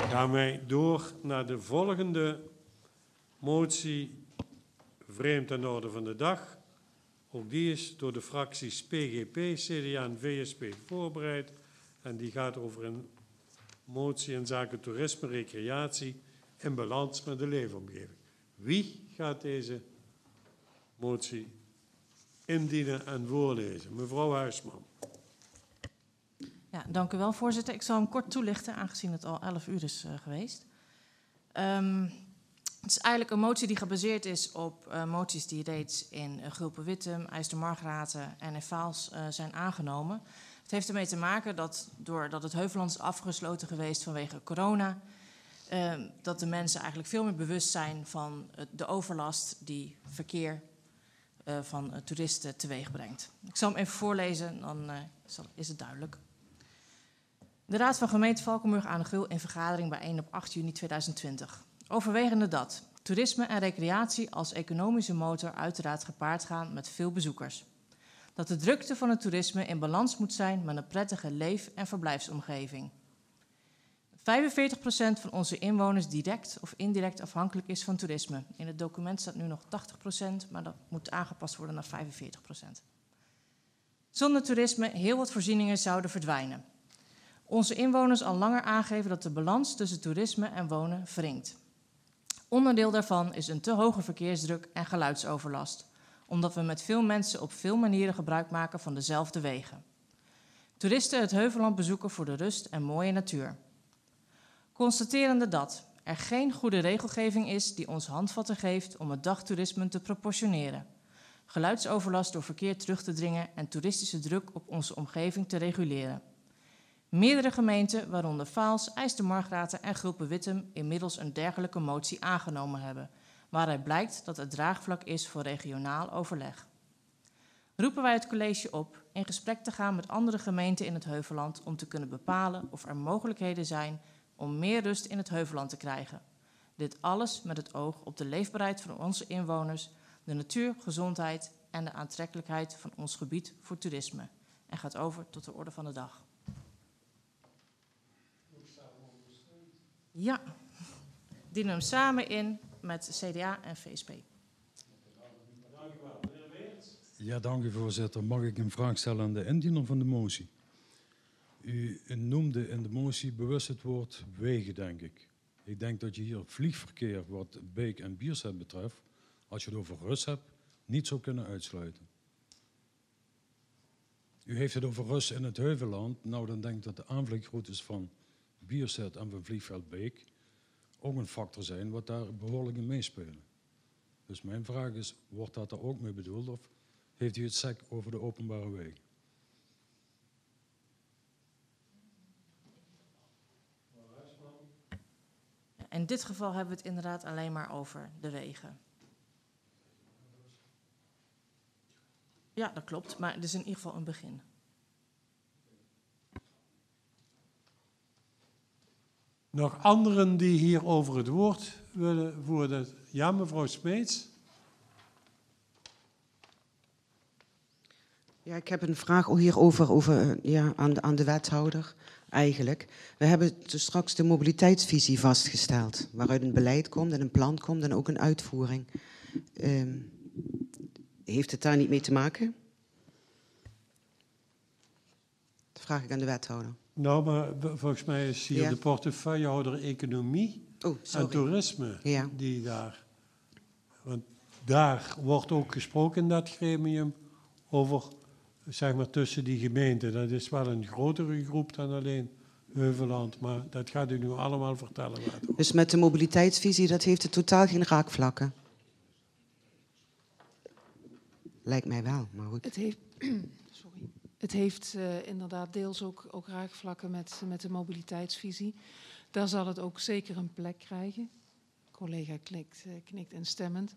Gaan wij door naar de volgende motie, vreemd aan de orde van de dag. Ook die is door de fracties PGP, CDA en VSP voorbereid. En die gaat over een motie in zaken toerisme, recreatie in balans met de leefomgeving. Wie gaat deze motie indienen en voorlezen? Mevrouw Huisman. Ja, dank u wel, voorzitter. Ik zal hem kort toelichten, aangezien het al 11 uur is geweest. Het is eigenlijk een motie die gebaseerd is op moties die reeds in Gulpen-Wittem, IJsselmargraten en in Vaals zijn aangenomen. Het heeft ermee te maken dat doordat het Heuvelland is afgesloten geweest vanwege corona, dat de mensen eigenlijk veel meer bewust zijn van de overlast die verkeer van toeristen teweeg brengt. Ik zal hem even voorlezen, dan is het duidelijk. De Raad van Gemeente Valkenburg aan de Geul in vergadering bijeen op 8 juni 2020. Overwegende dat toerisme en recreatie als economische motor uiteraard gepaard gaan met veel bezoekers. Dat de drukte van het toerisme in balans moet zijn met een prettige leef- en verblijfsomgeving. 45% van onze inwoners direct of indirect afhankelijk is van toerisme. In het document staat nu nog 80%, maar dat moet aangepast worden naar 45%. Zonder toerisme heel wat voorzieningen zouden verdwijnen. Onze inwoners al langer aangeven dat de balans tussen toerisme en wonen wringt. Onderdeel daarvan is een te hoge verkeersdruk en geluidsoverlast, omdat we met veel mensen op veel manieren gebruik maken van dezelfde wegen. Toeristen het Heuvelland bezoeken voor de rust en mooie natuur. Constaterende dat er geen goede regelgeving is die ons handvatten geeft om het dagtoerisme te proportioneren, geluidsoverlast door verkeer terug te dringen en toeristische druk op onze omgeving te reguleren. Meerdere gemeenten, waaronder Vaals, IJsselmargraten en Gulpen-Wittem, inmiddels een dergelijke motie aangenomen hebben, waaruit blijkt dat het draagvlak is voor regionaal overleg. Roepen wij het college op in gesprek te gaan met andere gemeenten in het Heuvelland om te kunnen bepalen of er mogelijkheden zijn om meer rust in het Heuvelland te krijgen. Dit alles met het oog op de leefbaarheid van onze inwoners, de natuur, gezondheid en de aantrekkelijkheid van ons gebied voor toerisme. En gaat over tot de orde van de dag. Ja, dienen hem samen in met CDA en VSP. Ja, dank u voorzitter. Mag ik een vraag stellen aan de indiener van de motie? U noemde in de motie bewust het woord wegen, denk ik. Ik denk dat je hier vliegverkeer wat Beek en Bierset betreft, als je het over rust hebt, niet zou kunnen uitsluiten. U heeft het over rust in het Heuvelland. Nou, dan denk ik dat de aanvliegroutes van Bierset en van Vliegveld Beek ook een factor zijn wat daar behoorlijk in meespelen. Dus mijn vraag is, wordt dat er ook mee bedoeld of heeft u het SEC over de openbare wegen? In dit geval hebben we het inderdaad alleen maar over de wegen. Ja, dat klopt, maar het is in ieder geval een begin. Nog anderen die hier over het woord willen voeren? Ja, mevrouw Smeets. Ja, ik heb een vraag hierover aan de wethouder eigenlijk. We hebben dus straks de mobiliteitsvisie vastgesteld, waaruit een beleid komt en een plan komt en ook een uitvoering. Heeft het daar niet mee te maken? Dat vraag ik aan de wethouder. Nou, maar volgens mij is hier de portefeuillehouder economie en toerisme die daar... Want daar wordt ook gesproken in dat gremium over, zeg maar, tussen die gemeenten. Dat is wel een grotere groep dan alleen Heuvelland, maar dat gaat u nu allemaal vertellen. Dus met de mobiliteitsvisie, dat heeft het totaal geen raakvlakken? Lijkt mij wel, maar goed. Het heeft inderdaad deels ook raakvlakken met de mobiliteitsvisie. Daar zal het ook zeker een plek krijgen. Collega knikt instemmend.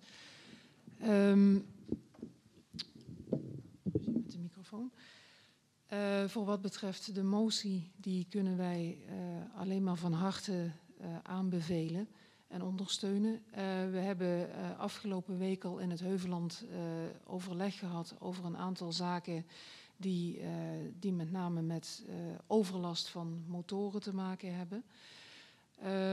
Met de microfoon. Voor wat betreft de motie, die kunnen wij alleen maar van harte aanbevelen en ondersteunen. We hebben afgelopen week al in het Heuvelland overleg gehad over een aantal zaken die met name met overlast van motoren te maken hebben.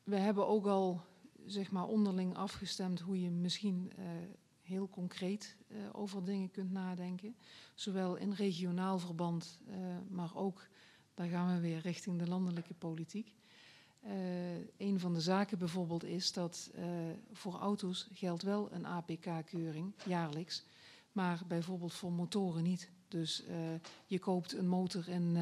we hebben ook al zeg maar onderling afgestemd hoe je misschien heel concreet over dingen kunt nadenken. Zowel in regionaal verband, maar ook, daar gaan we weer richting de landelijke politiek. Een van de zaken bijvoorbeeld is dat voor auto's geldt wel een APK-keuring jaarlijks, maar bijvoorbeeld voor motoren niet. Dus je koopt een motor in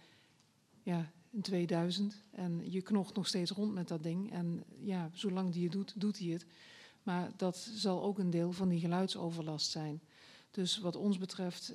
2000 en je knocht nog steeds rond met dat ding. En ja, zolang die het doet, doet hij het. Maar dat zal ook een deel van die geluidsoverlast zijn. Dus wat ons betreft,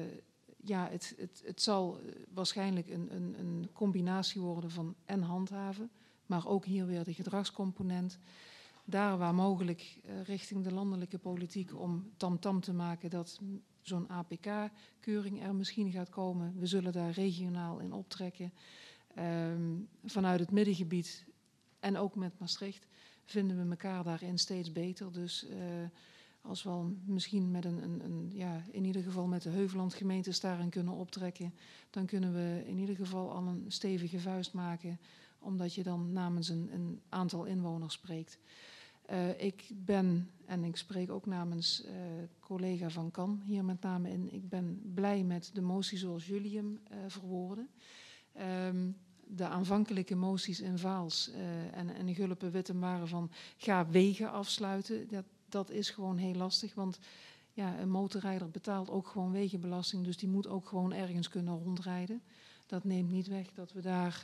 het zal waarschijnlijk een combinatie worden van en handhaven, maar ook hier weer de gedragscomponent. Daar waar mogelijk richting de landelijke politiek om tamtam te maken dat zo'n APK-keuring er misschien gaat komen. We zullen daar regionaal in optrekken. Vanuit het middengebied en ook met Maastricht vinden we elkaar daarin steeds beter. Dus als we al misschien met in ieder geval met de Heuvellandgemeentes daarin kunnen optrekken, dan kunnen we in ieder geval al een stevige vuist maken, omdat je dan namens een aantal inwoners spreekt. Ik ben, en ik spreek ook namens collega Van Kan hier met name in, ik ben blij met de motie zoals jullie hem verwoorden. De aanvankelijke moties in Vaals en Gulpen Witten waren van ga wegen afsluiten. Dat is gewoon heel lastig, want ja, een motorrijder betaalt ook gewoon wegenbelasting, dus die moet ook gewoon ergens kunnen rondrijden. Dat neemt niet weg dat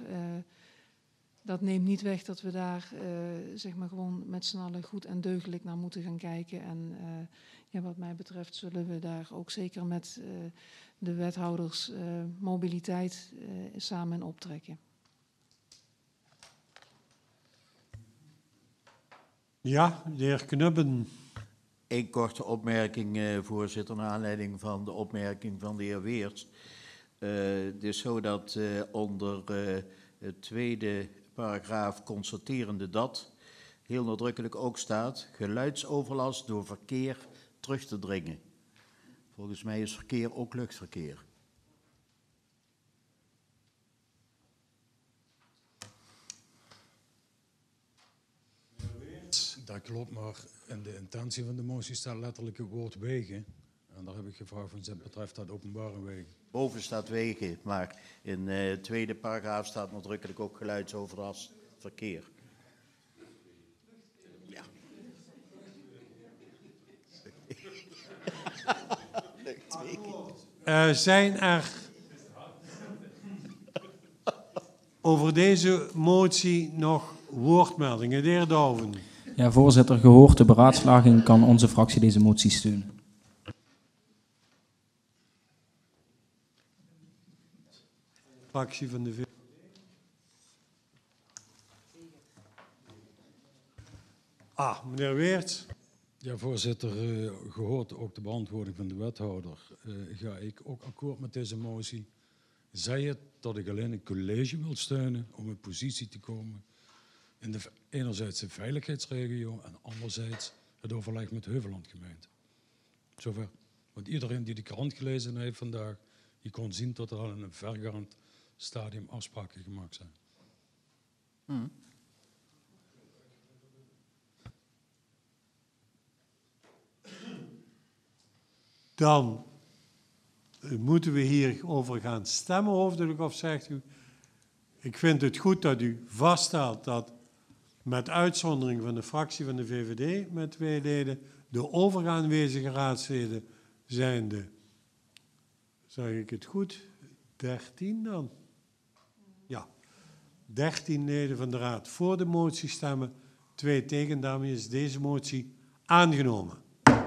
we daar zeg maar gewoon met z'n allen goed en deugdelijk naar moeten gaan kijken. En wat mij betreft zullen we daar ook zeker met de wethouders mobiliteit samen in optrekken. Ja, de heer Knubben. Een korte opmerking, voorzitter, naar aanleiding van de opmerking van de heer Weerts. Het is zo dat onder het tweede paragraaf constaterende dat heel nadrukkelijk ook staat geluidsoverlast door verkeer terug te dringen. Volgens mij is verkeer ook luchtverkeer. Dat klopt, maar in de intentie van de motie staat letterlijk het woord wegen. En daar heb ik gevraagd van, betreft dat openbare wegen. Boven staat wegen, maar in de tweede paragraaf staat nadrukkelijk ook geluidsoverlast verkeer. Ja. Zijn er over deze motie nog woordmeldingen? De heer Douwen. Ja, voorzitter, gehoord de beraadslaging kan onze fractie deze motie steunen. Fractie van de VVD. Meneer Weerts. Ja, voorzitter, gehoord ook de beantwoording van de wethouder, ga ik ook akkoord met deze motie. Zij het dat ik alleen een college wil steunen om in positie te komen in enerzijds de veiligheidsregio en anderzijds het overleg met de Heuvellandgemeente. Zover. Want iedereen die de krant gelezen heeft vandaag, die kon zien dat er al in een vergaand stadium afspraken gemaakt zijn. Dan moeten we hierover gaan stemmen, hoofdelijk, of zegt u? Ik vind het goed dat u vaststelt dat met uitzondering van de fractie van de VVD met 2 leden, de overige aanwezige raadsleden zijn de, zeg ik het goed, 13 dan? Ja, 13 leden van de raad voor de motie stemmen, 2 tegen, daarmee is deze motie aangenomen.